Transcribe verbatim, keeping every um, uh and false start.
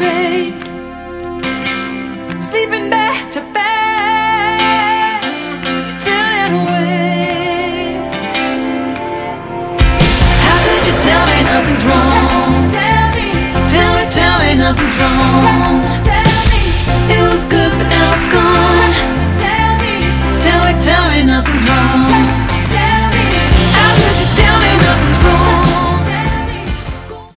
draped, sleeping back to back, you're turning away. How could you tell me nothing's wrong? Tell me, tell me, tell me nothing's wrong.